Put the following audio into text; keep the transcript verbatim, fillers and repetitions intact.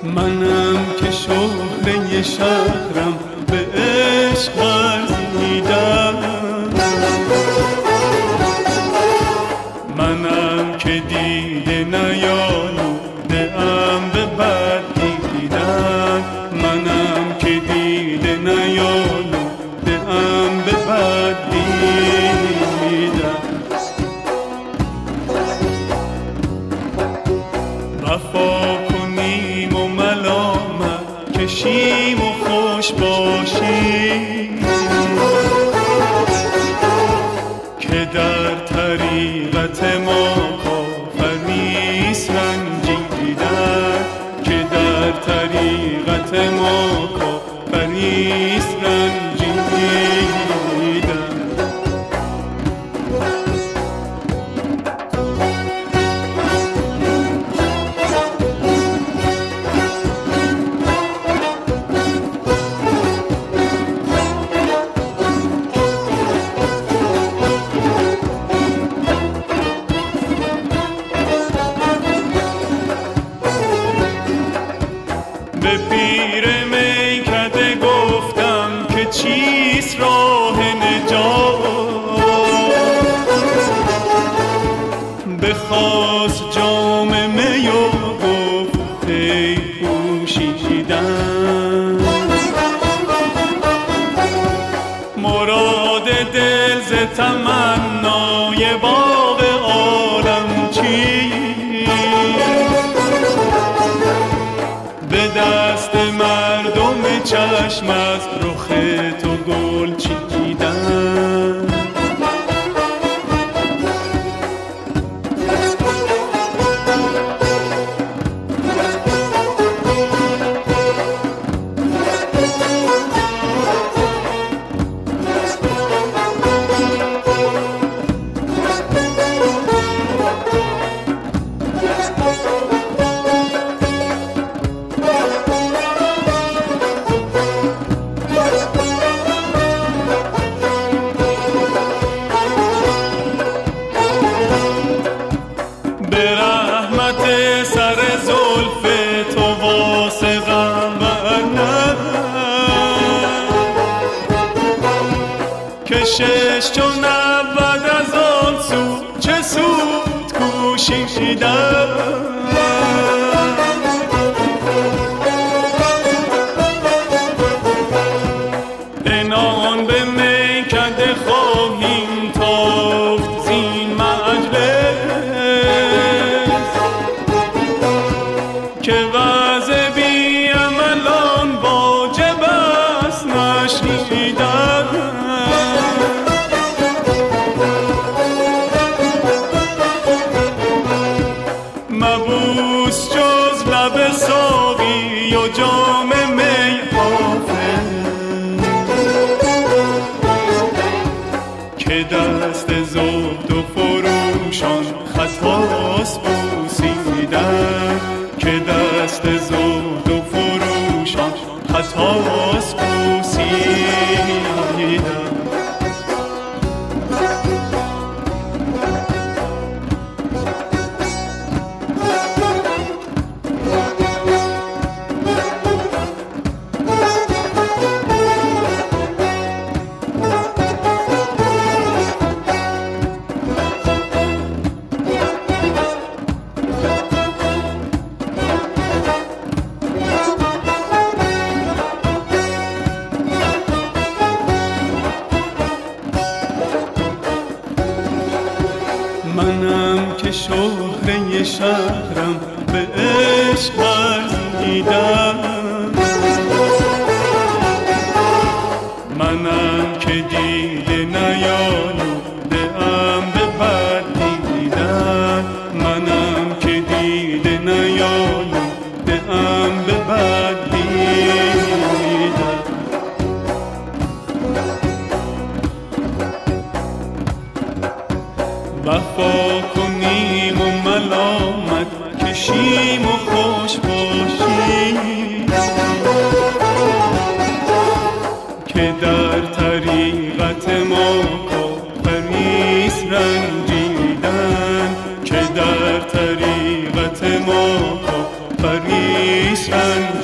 منم که شهره شهرم به عشق ورزیدم، منم که دیده نیالوده ام به بد دیدن، منم که دیده نیالوده ام به بد دیدن. وفا کنیم و ملامت کشیم و خوش باشیم، که در طریقت ما کافر نیست رنجیدن، که در طریقت ما کافر نیست رنجیدن. به پیر میکده گفتم که چیست راه نجات، بخواست جام می و گفت ای پوشیدن، مراد دل ز تمنای باغ عالم چیست، به دست مردم چشم از رخ تو گل چیدن. به رحمت سر زلف تو واثقم ورنه که شش چون نود از آن سو چه سود کوشیدن. عنان به میکده خواهیم تافت زین مجلس، که وضع بی عملان واجب است نشنیدن. مبوس جز لب ساقی و جام می حافظ، که دست زهد و فروشان خطاست بوسیدن، که دست زهد و فروشان خطاست بوسیدن. منم که شهره شهرم به عشق ورزیدم، منم که دیده نیالوده ام به بد دیدن، منم که دیده نیالوده ام به بد دیدن. وفا کنیم و ملامت کشیم و خوش باشیم، که در طریقت ما کافر نیست رنجیدن، که در طریقت ما کافر پریسن